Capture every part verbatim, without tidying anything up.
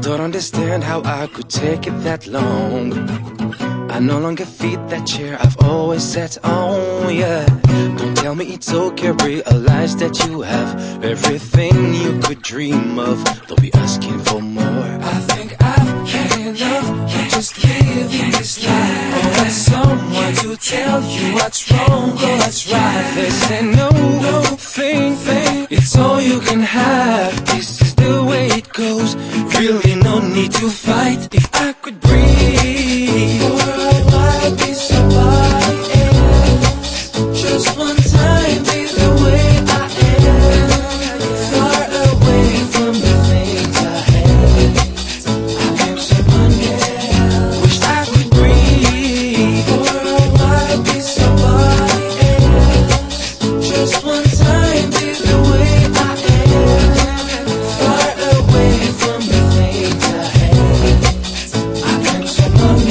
don't understand how I could take it that long. I no longer feed that chair I've always sat on, yeah. Don't tell me it's okay, realize that you have everything you could dream of. Don't be asking for more. I think I've had enough of just living this life. Always someone to tell you what's wrong or what's right. They say no, no thing, thing, it's all you can have. This is the way it goes, really no need to fight. If I could breathe, or I'd be somebody else. Just one time be the way I am, far away from the things I hate. I am someone else. wish I could breathe, or I'd be somebody else. Just one time be the way I am, far away from the things I hate. I am someone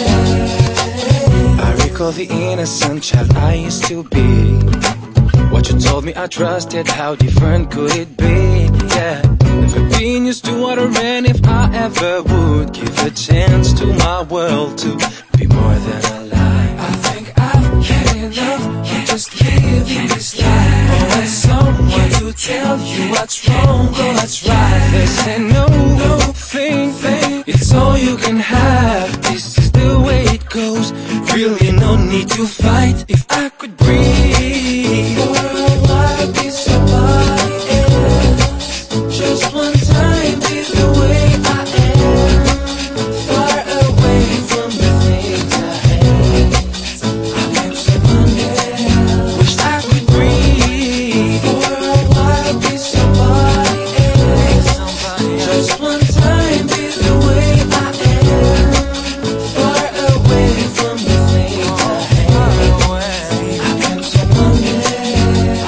else. I recall the innocent child I used to be. What you told me I trusted, how different could it be? Yeah, never been used to what I ran. If I ever would give a chance to my world to be more than a lie. I think I've had enough of just living this life. Always someone to tell you what's wrong or what's right. They say no, no thing, thing, it's all you can have. This is the way it goes, really no need to fight. If I could breathe, or I'd be somebody else. Just one time be the way I am, far away from the things I hate. I am someone else. wish I could breathe, or I'd be somebody else. Just one time be the way I am, far away from the things I hate. I am someone else.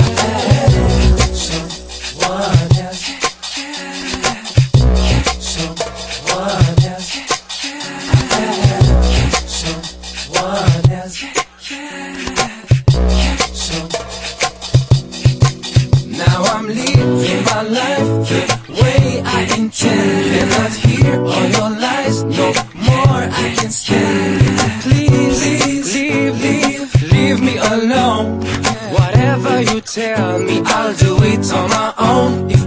Someone else. Someone else. Someone else. Some- Now I'm living my life the way I intend. And not hear all your lies no more. I can stand it. please, leave, leave, leave me alone. Whatever you tell me, I'll do it on my own. If